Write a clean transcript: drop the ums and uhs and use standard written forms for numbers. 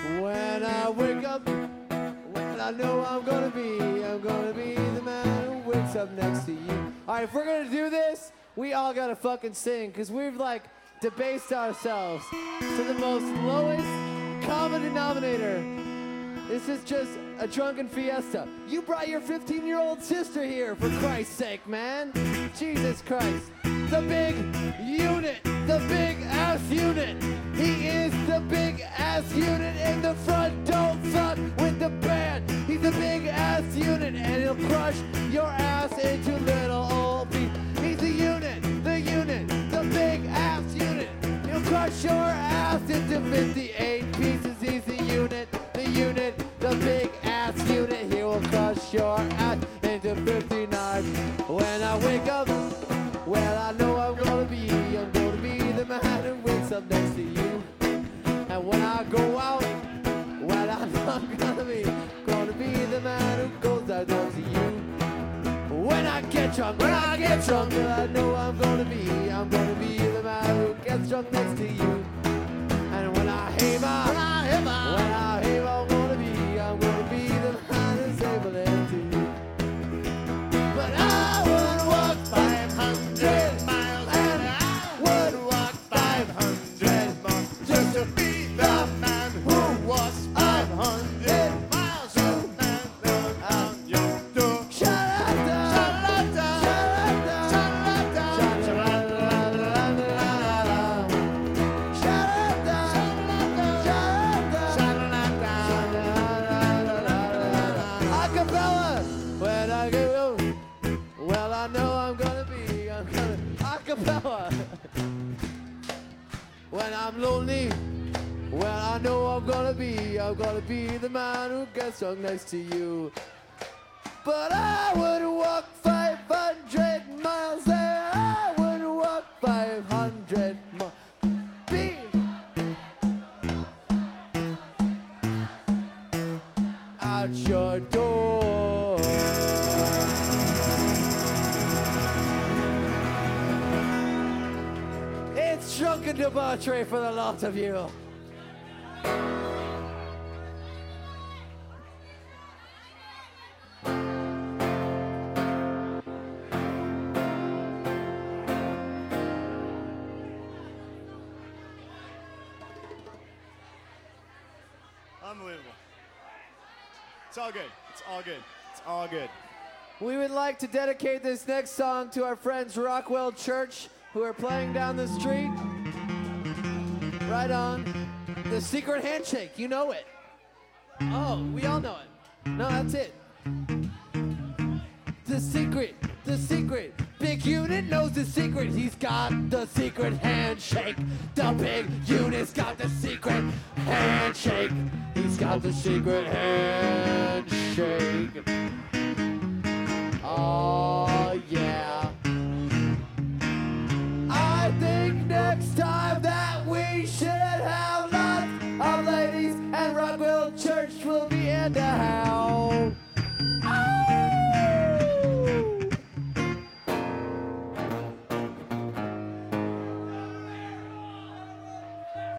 When I wake up, well, I know I'm gonna be the man who wakes up next to you. All right, if we're gonna do this, we all gotta fucking sing, because we've like debased ourselves to the most lowest common denominator. This is just a drunken fiesta. You brought your 15-year-old sister here, for Christ's sake, man. Jesus Christ. The big unit, the big ass unit. He is the big ass unit in the front. Don't fuck with the band. He's the big ass unit, and he'll crush your ass into little old pieces. He's the unit, the big ass unit. He'll crush your ass into 58 pieces. He's the unit, the big ass unit. He will crush your ass into 59. When I wake up, well, I know I'm gonna be the man who wakes up next to you. And when I go out, well, I know I'm gonna be the man who goes out next to you. When I get drunk, well, I know I'm gonna be the man who gets drunk next to you. And when I heave out, I'm gonna be the man who's able to you. But I would walk 500 miles, and I would walk 500 more just to be the man who walks 500 miles. Out your door. Acapella. When I go, well, I know I'm gonna acapella. When I'm lonely, well, I know I'm gonna be the man who gets drunk next to you. But I would walk 500 miles there. I would walk 500 miles. Be out your door. It's drunken debauchery for the lot of you. Unbelievable. It's all good. It's all good. It's all good. We would like to dedicate this next song to our friends Rockwell Church, who are playing down the street. Right on. The Secret Handshake, you know it. Oh, we all know it. No, that's it. The secret. Big unit knows the secret. He's got the secret handshake. The big unit's got the secret handshake. He's got the secret handshake. Oh, yeah. I think next time that we should have lots of ladies, and Rockwell Church will be in the house.